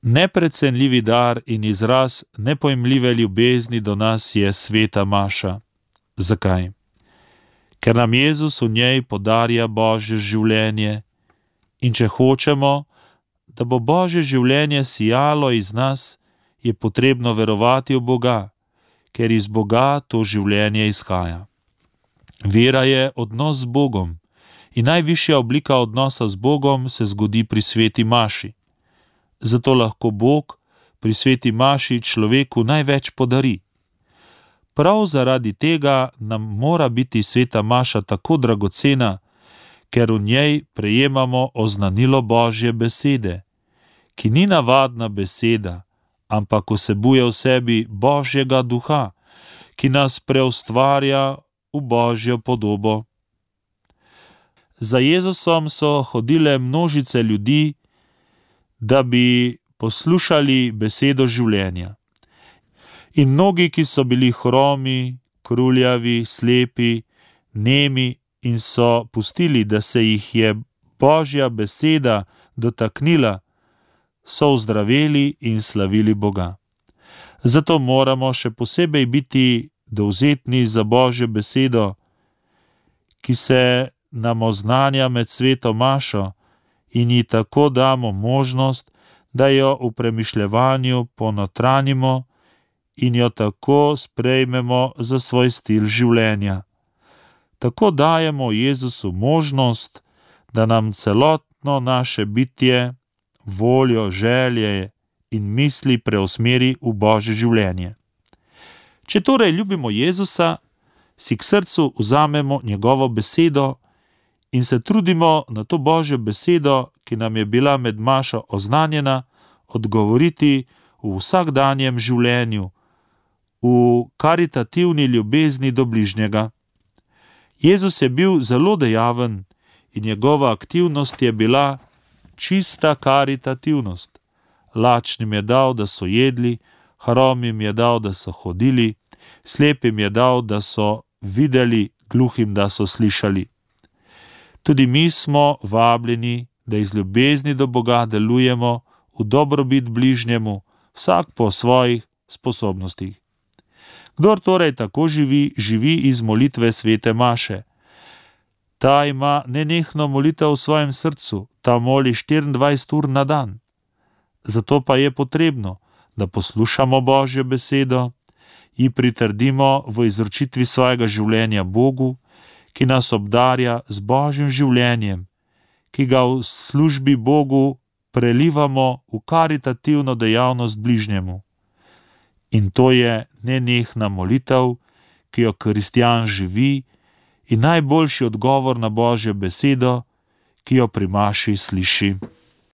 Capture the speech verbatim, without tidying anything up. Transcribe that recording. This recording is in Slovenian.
Neprecenljivi dar in izraz nepojmljive ljubezni do nas je sveta maša. Zakaj? Ker nam Jezus v njej podarja Božje življenje in če hočemo, da bo Božje življenje sijalo iz nas, je potrebno verovati v Boga, ker iz Boga to življenje izhaja. Vera je odnos z Bogom in najvišja oblika odnosa z Bogom se zgodi pri sveti maši. Zato lahko Bog pri sveti maši človeku največ podari. Prav zaradi tega nam mora biti sveta maša tako dragocena, ker v njej prejemamo oznanilo Božje besede, ki ni navadna beseda, ampak vsebuje v sebi Božjega duha, ki nas preustvarja v Božjo podobo. Za Jezusom so hodile množice ljudi, da bi poslušali besedo življenja. In mnogi, ki so bili hromi, kruljavi, slepi, nemi in so pustili, da se jih je Božja beseda dotaknila, so ozdraveli in slavili Boga. Zato moramo še posebej biti dovzetni za Božjo besedo, ki se nam oznanja med sveto mašo in ji tako damo možnost, da jo v premišljevanju ponotranimo in jo tako sprejmemo za svoj stil življenja. Tako dajemo Jezusu možnost, da nam celotno naše bitje, voljo, želje in misli preusmeri v Božje življenje. Če torej ljubimo Jezusa, si k srcu vzamemo njegovo besedo in se trudimo na to Božjo besedo, ki nam je bila med mašo oznanjena, odgovoriti v vsakdanjem življenju, v karitativni ljubezni do bližnjega. Jezus je bil zelo dejaven in njegova aktivnost je bila čista karitativnost. Lačnim je dal, da so jedli, hromim je dal, da so hodili, slepim je dal, da so videli, gluhim, da so slišali. Tudi mi smo vabljeni, da iz ljubezni do Boga delujemo v dobrobit bližnjemu, vsak po svojih sposobnostih. Kdor torej tako živi, živi iz molitve svete maše. Ta ima nenehno molitev v svojem srcu, ta moli štiriindvajset ur na dan. Zato pa je potrebno, da poslušamo Božjo besedo, ji pritrdimo v izročitvi svojega življenja Bogu, ki nas obdarja z Božjim življenjem, ki ga v službi Bogu prelivamo v karitativno dejavnost bližnjemu. In to je nenehna molitev, ki jo kristjan živi, in najboljši odgovor na Božjo besedo, ki jo pri maši sliši.